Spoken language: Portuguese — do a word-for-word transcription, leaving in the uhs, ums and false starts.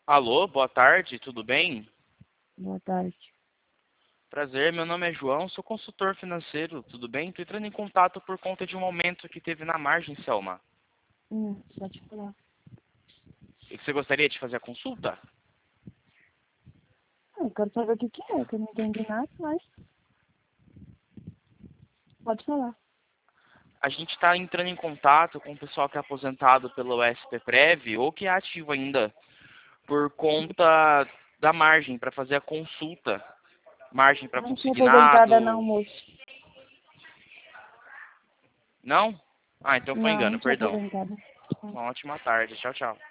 Alô, boa tarde, tudo bem? Boa tarde. Prazer, meu nome é João, sou consultor financeiro, tudo bem? Estou entrando em contato por conta de um aumento que teve na margem, Selma. Hum, pode falar. E você gostaria de fazer a consulta? Ah, eu quero saber o que que é, que eu não entendi nada, mas pode falar. A gente está entrando em contato com o pessoal que é aposentado pelo S P Prev ou que é ativo ainda por conta da margem, para fazer a consulta. Margem para Eu não sou aposentada não, consignado. moço. Não? Ah, então foi Não, engano, não sou perdão. aposentada. Uma ótima tarde, tchau, tchau.